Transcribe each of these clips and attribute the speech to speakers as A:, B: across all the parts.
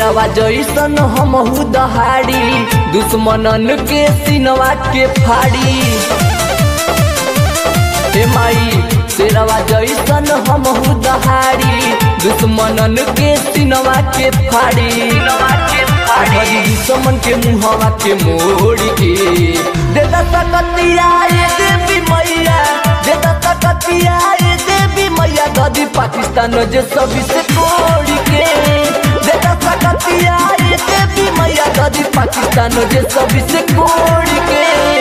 A: शेरवा जैसन हमहू दहाड़ी दुश्मनन के सिनवा के फाड़ी। हे माई शेरवा जैसन हमहू दहाड़ी दुश्मनन के सिनवा के फाड़ी। दुश्मन के मुहवा के मोड़ के देता सकतिया ये देवी मैया, देता सकतिया ये देवी मैया। गदी पाकिस्तान जे सभी से तोड़ के देता सकतिया ये देवी मैया। गदी पाकिस्तान जे सभी से तोड़ के।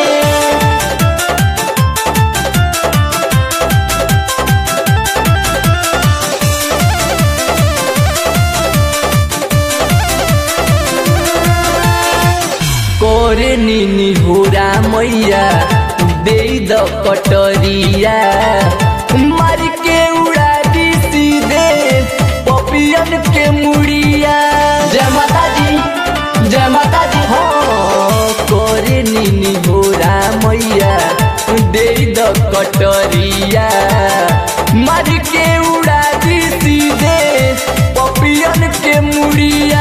A: कोरे नीनी होरा मैया दे द कटरिया मार के उड़ा दी सीधे पपियन के मुड़िया। जय माता दी, जय माता दी। हाँ कोरे नीनी होरा मैया दे द कटरिया मार के उड़ा दी सीधे पपियन के मुड़िया।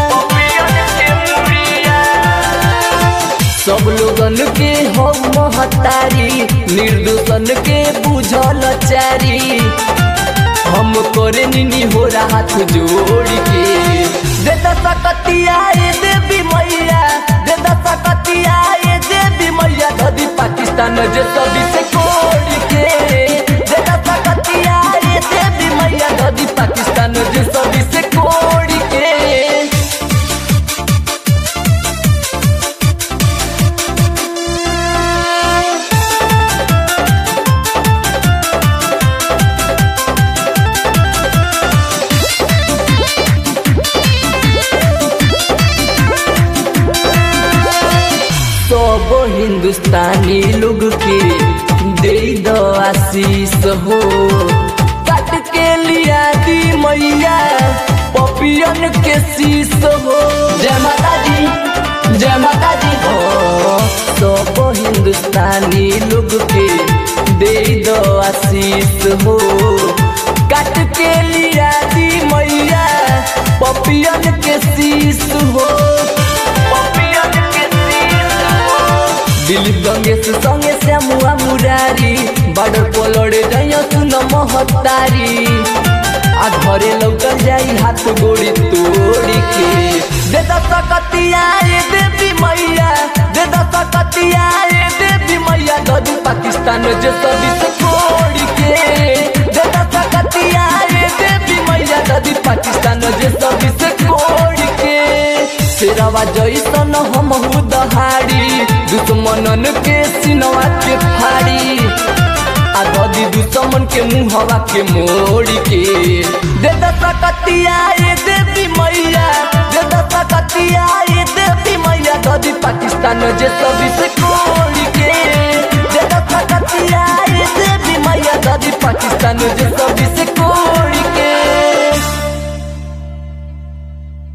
A: सब लोगन के हो महतारी निर्दोषन के बुझल चारी। हम करे नीनी हो हाथ जोड़ के देता सकतिया ये देवी मैया, देता सकतिया ये देवी मैया। गदी पाकिस्तान जे सभी से कोड़ के देता सकतिया ये देवी मैया। गदी पाकिस्तान जे सभी से कोड़ के। सब हिंदुस्तानी लोग के दे दो आशीष हो। काट के लिया दी मैया पपियन के शीश हो। जय माता दी, जय माता दी। हो सब हिंदुस्तानी लोग के दे दो आशीष हो। काट के लिया दी मैया पपियन के शीश हो। दिलीप गंगेश संगे श्यामुआ मुरारी बॉर्डर पर लड़े जाइयो सुन महतारी। आ घरे लौटल जाई हाथ गोड़ी तोड़ के देता सकतिया ये देवी मैया, देता सकतिया ये देवी मैया। गदी पाकिस्तान जे सभी से तोड़ के देता सकतिया ये देवी मैया। गदी पाकिस्तान जे सभी से तोड़ के। शेरवा जैसन हमहू दहाड़ी दुश्मनन के सिनवा के फाड़ी। आ गदी दुश्मन के मुहवा के मोड़ के देता सकतिया ये देवी मैया,